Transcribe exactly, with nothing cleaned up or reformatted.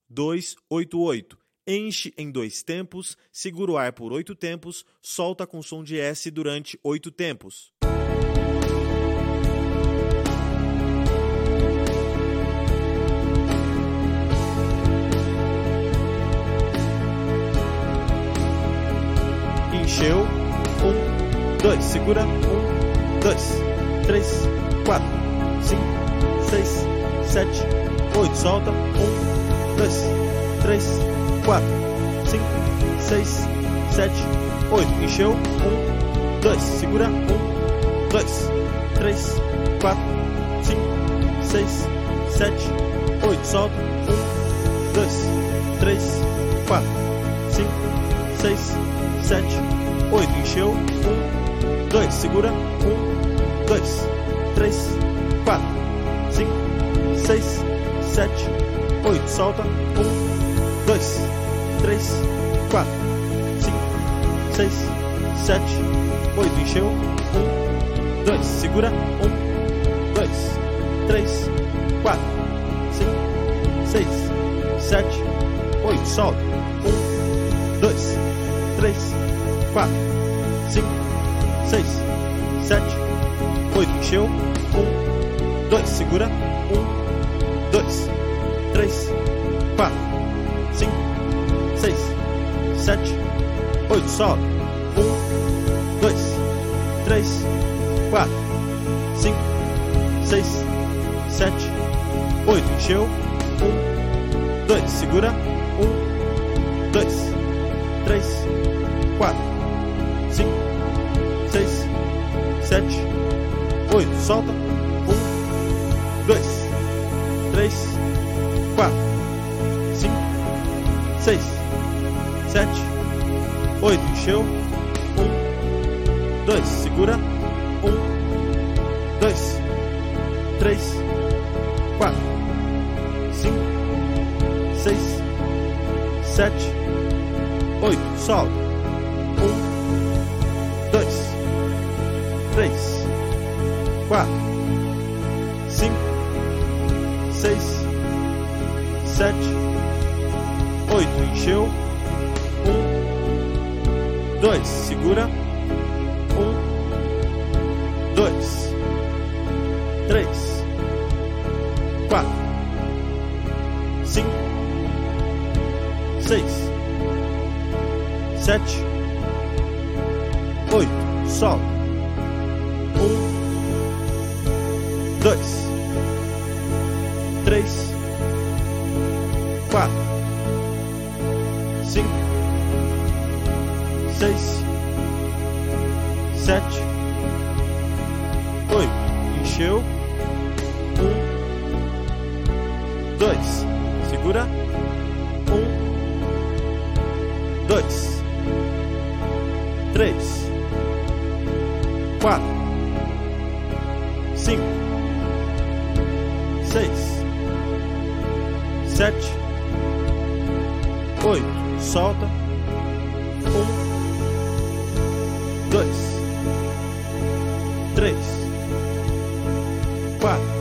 dois, oito, oito. Enche em dois tempos, segura o ar por oito tempos, solta com som de S durante oito tempos. Encheu, um, dois, segura, um, dois, três, quatro, cinco, seis, sete, oito, solta, um, dois, três, quatro, cinco, seis, sete, oito, encheu, um, dois, segura, um, dois, três, quatro, cinco, seis, sete, oito, solta, um, dois, três, quatro, cinco, seis, sete, oito, encheu, um, dois, segura, um, dois, três, quatro, cinco, seis, sete, oito, solta, um, dois, três, quatro, cinco, seis, sete, oito, encheu, um, dois, segura, um, dois, três, quatro, cinco, seis, sete, oito, solta, um, dois, três, quatro, cinco, seis, sete, oito, encheu, um, dois, segura, um, dois, três, quatro, cinco, seis, sete, oito, solta, um, dois, três, quatro, cinco, seis, sete, oito, encheu, um, dois, segura, um, dois, três, quatro, cinco, seis, sete, oito, solta, um, dois, três, quatro, cinco, seis, sete, oito, encheu, um, dois, segura, um, dois, três, quatro, cinco, seis, sete, oito, solta, um, dois, três, quatro, cinco, seis, sete, oito, encheu, um, dois, segura, um, dois, três, quatro, cinco, seis, sete, oito, solta, um, dois, três, quatro, cinco, seis, sete, oito, encheu, um, dois, segura, um, dois, três, quatro, cinco, seis, sete, oito, solta, um, dois, três, quatro,